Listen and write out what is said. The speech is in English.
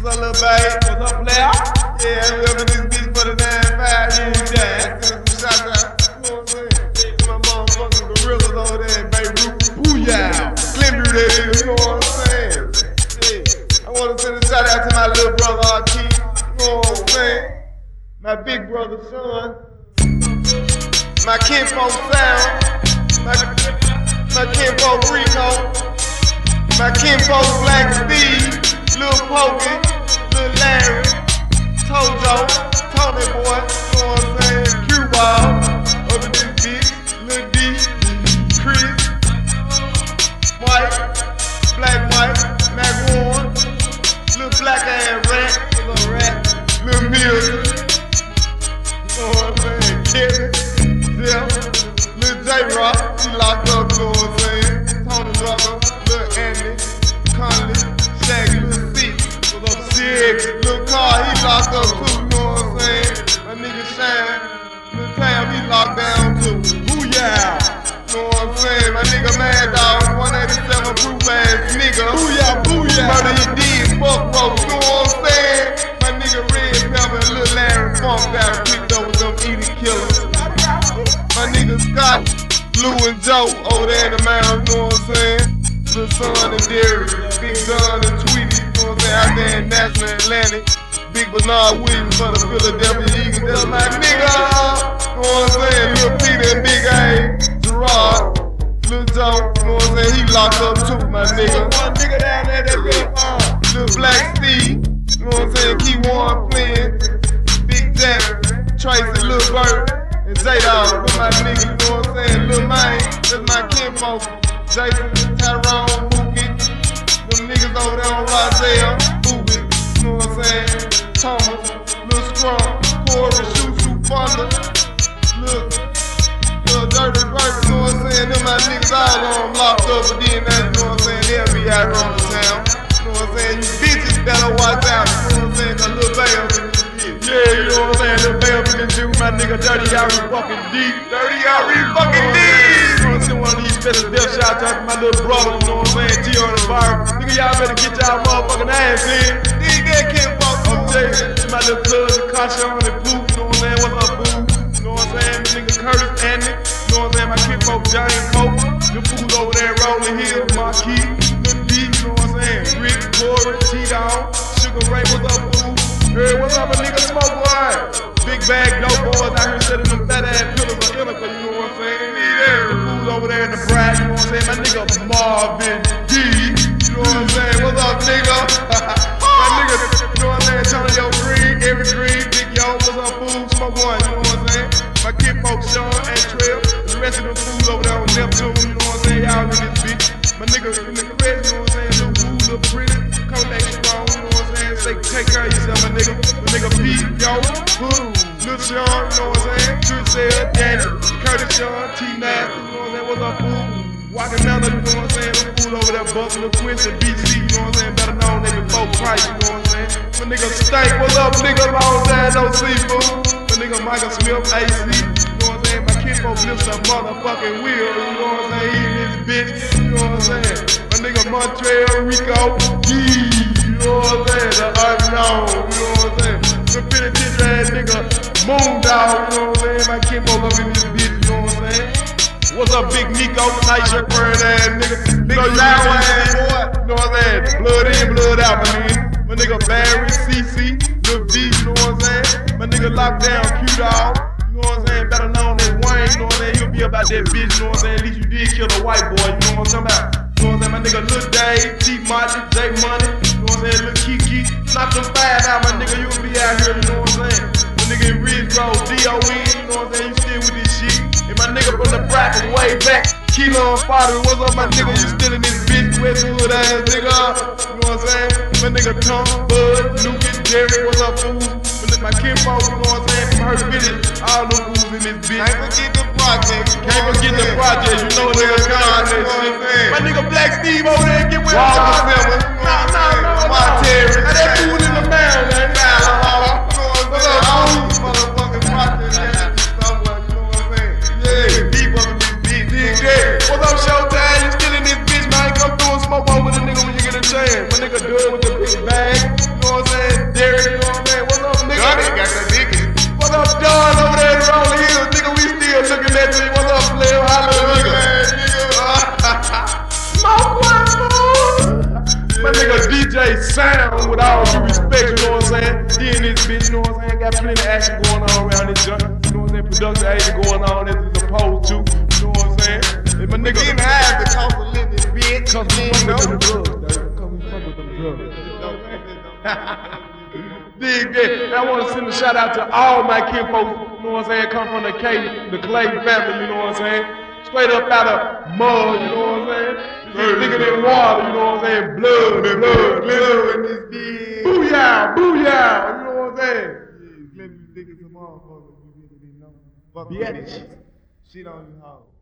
What's up, little babe? What's up, player? Yeah, we up in this bitch for the 9-5. Yeah, send some shots out. You know what I'm saying? My motherfucking gorillas over there in Beirut. Booyah! Slim Drew that is, you know what I'm saying? Yeah. I want to send a shout out to my little brother, Akeem. You know what I'm saying? My big brother, Sean. My kinfolk, Sound. My kinfolk, Rico. My kinfolk, Black Steve. Lil Pokey, Lil Larry, Tojo, Tony Boy, you know what I'm saying? Q-Ball, up in this bitch, Lil D, Chris, Mike, Black Mike, Mac Warren, Lil Black Ass Rat, Lil Rat, Lil Milton, you know what I'm saying? Kevin, Jeff, Lil J-Rock, he locked up, you know what I'm saying? Tony Rucker, Lil Andy, Conley, Shaggy, Lil C, what's up, Sig, Lil Car, he locked up too, you know what I'm saying? My nigga Shine, Lil Tam, he locked down too. Booyah! You know what I'm saying? My nigga Mad Dog, 187 proof ass nigga. Booyah, booyah! Murder he did, fuck roast, you know what I'm saying? My nigga Red Pepper and Lil Larry Funk got picked up with them eating killers. My nigga Scott, Lou and Joe over there in the mountain, you know what I'm saying? Lil Son and Derry, Big Don and Tweety, you know what I'm saying, out there in National Atlantic. Big Bernard Williams for the Philadelphia Eagles, that's my nigga. You know what I'm saying, Lil Peter and Big A, Gerard, Lil Joe, you know what I'm saying, he locked up too, my nigga. One nigga down there that big Lil Black Steve, you know what I'm saying, Key Warren Flynn, Big Jack, Tracy, Lil Burt, and J-Dog, with my nigga, you know what I'm saying, Lil Mane, that's my kinfolk. Jason, Tyrone, Mookie, them niggas over there on Roselle, Booby, you know what I'm saying? Thomas, Lil Scrum, Corey, Shoo, Fonda, Lil Dirty Bird, you know what I'm saying? Them my niggas all on them locked up, but then that, you know what I'm saying? They'll be out on the town, you know what I'm saying? You bitches better watch out, you know what I'm saying? Cause Lil Bay up in this bitch. Yeah, you know what I'm saying? Lil Bay up in this bitch, my nigga Dirty Yari fucking deep. Dirty Yari fucking deep! One of these special death shots out to my little brother, you know what I'm saying? T on the bar. Nigga, y'all better get y'all motherfucking ass in. Dig that kid, fuck. Okay, my little cousin, Kasha on the booth, you know what I'm saying? What's up, boo? You know what I'm saying? My nigga Curtis, Andy, you know what I'm saying? My kid folk, Giant Coke. Them fools over there in Rolling Hill, Marquis, Lil D, you know what I'm saying? Rick, Corey, T-Dog, Sugar Ray, what's up, boo? Hey, what's up, a nigga Smoke Boy? Big bag dope boys out here selling them fat ass pillars of Illica, you know what I'm saying? The fools over there in the brag, you know what I'm saying? My nigga Marvin D, you know what I'm saying? What's up, nigga? My nigga, you know what I'm saying? Tony Yo Green, Every Green, Big Yo, what's up, fool? Smoke One, you know what I'm saying? My kid folks, Sean and Trail, the rest of them fools over there on Neptune, you know what I'm saying? Y'all in this bitch. My nigga in the crib, you know what I'm saying? Little Woo, Little Pretty, Kodak Strong, you know what I'm saying? Take care of yourself, my nigga. My nigga Pete, yo, Lil Sean, you know what I'm saying? Trisell, Danny, Curtis Sean, T-Nasty, you know what I'm saying? What's up, fool? Walking down the, you know what I'm saying? Them fool over there, Buck, Lil Quincy, BC, you know what I'm saying? Better known they before Christ, you know what I'm saying? My nigga Stank, what's up, nigga? Long time no see, fool. My nigga Michael Smith, AC, you know what I'm saying? My kinfolk lifts a motherfucking wheel, you know what I'm saying? He in this bitch, you know what I'm saying? My nigga Montreal, Rico, you know what I'm saying? The unknown, you know what I'm saying? The penitentiary ass nigga, Moon Dog, you know what I'm saying? My kinfolk up in this bitch, you know what I'm saying? What's up, Big Nico, nice shirt wearing ass nigga? Big Loud ass boy, you know what I'm saying? Blood in, blood out, my nigga. My nigga Barry, CC, Lil D, you know what I'm saying? My nigga Lockdown, Q-Dog, you know what I'm saying? Better known as Wayne, you know what I'm saying? He'll be about that bitch, you know what I'm saying? At least you did kill a white boy, you know what I'm talking about? You know what I'm saying? My nigga Lil Dave, T-Monty, J Money, you know what I'm saying? Lil Kiki, knock them 5 out, my nigga, you'll be out here, you know what I'm saying? My nigga in Ridge Road, D.O.N., you know what I'm saying? You still with this shit. And my nigga from the bracket way back, Kilo and Father, what's up, my nigga? You still in this bitch, Westwood ass nigga? You know what I'm saying? My nigga Tom, Bud, Lucas, Jerry, what's up, fools? My kinfolk, you know what I'm saying? From her business, all them fools in this bitch. Can't forget the project. Can't forget the project, you know nigga God, that shit. My nigga Black Steve over there, get with him. Nah. Terry. That fool in the man, man. What's up, fools? Motherfucking project, somewhere, you know what I'm saying? Yeah, deep up in this bitch. Dig that. What's up, Showtime? You still in this bitch, man? Come through and smoke over the nigga when you get a chance. My nigga Doug with the big bag, you know what I'm saying? sound with all due respect, you know what I'm saying? He in this bitch, you know what I'm saying? Got plenty of action going on around this joint. You know what I'm saying? Production ain't going on as it's supposed to. You know what I'm saying? If my nigga Getting high the cost of living, bitch. Cause we fuck with them drugs, cause we fuck with them drugs. Dig that. I want to send a shout out to all my kinfolk, you know what I'm saying? Come from the Clay family, you know what I'm saying? Straight up out of mud, you know what I'm saying? Thicker than water, you know what I'm saying? Blood in this bitch. Booyah, booyah, you know what I'm saying? Let me think of some motherfuckers you really didn't know. Fuck Bitch. Shit on you, hoe.